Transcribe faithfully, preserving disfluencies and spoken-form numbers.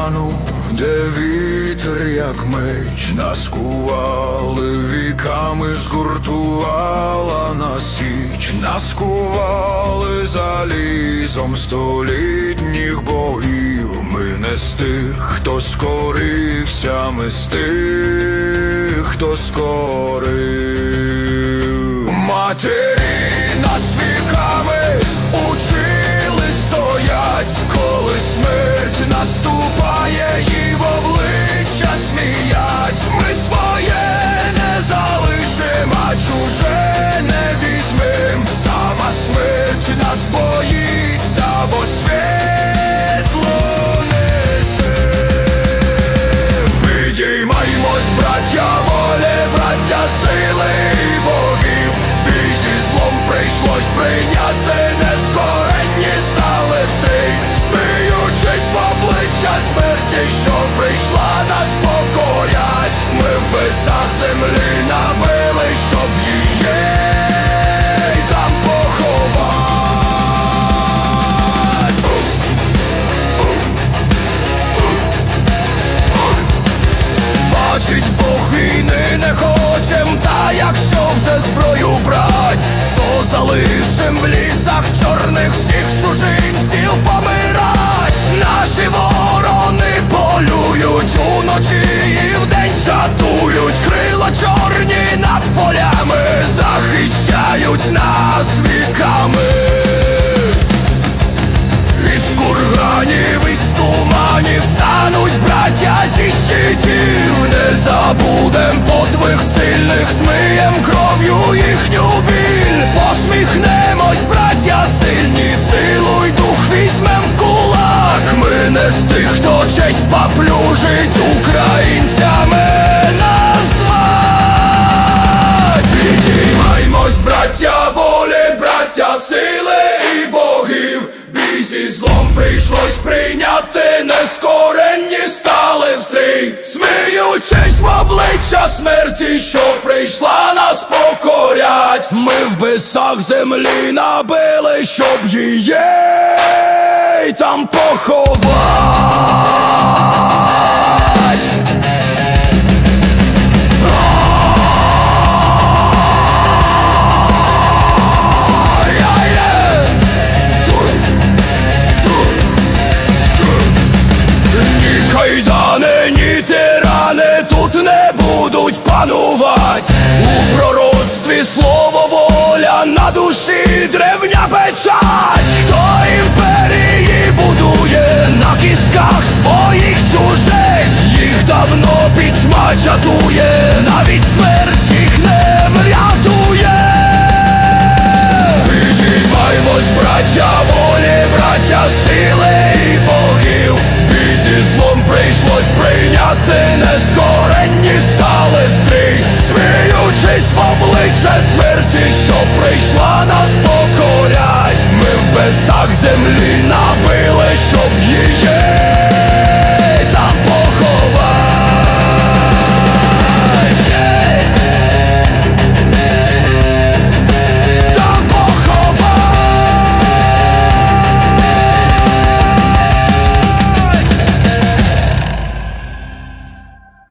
туману, де вітер, як меч, нас кували віками, згуртувала на січ, нас кували залізом столітніх богів. Ми не з тих, хто скорився, ми з тих, хто скорив. Матері нас віками учили стоять, коли смерть наступає, їй в обличчя сміять. Ми своє не залишим, а чуже не візьмем. Сама смерть нас боїться, бо світло несе. Підіймаймось, браття волі, браття сили і богів. Бій зі злом прийшлось прийняти, нескоренні стали встрій, сміючись в обличчя смерті, що прийшла нас покорять. Ми в писах землі набили, щоб її там поховать. Бачить Бог, війни не хочем, та якщо вже зброю брать, то залишим в лісах чорних всіх чужинців помирать. Наші ворони полюють уночі і вдень чатують, крила чорні над полями захищають нас віками. Із курганів, із туманів стануть браття зі щитів. Не забудем подвиг сильних, змиєм кров'ю їхню біль. Посміхнемось, браття сильні, силу й дух візьмем в кулак. Ми не з тих, хто честь поплюжить, українцями назвать. Підіймаймось, браття волі, браття сили і богів. Бій зі злом прийшлось прийняти, нескоренні стали встрій, сміючись в обличчя смерті, що прийшла нас покорять. Ми в писах землі набили, щоб її там поховать. У пророцтві слово воля, на душі древня печать. Хто імперії будує на кістках своїх чужих, їх давно пітьма чатує, навіть смерть їх не врятує. Підіймаймось, браття волі, браття сили і богів. Бій зі злом прийшлось прийняти, нескоренні стали встрій, сміючись в обличчя смерті,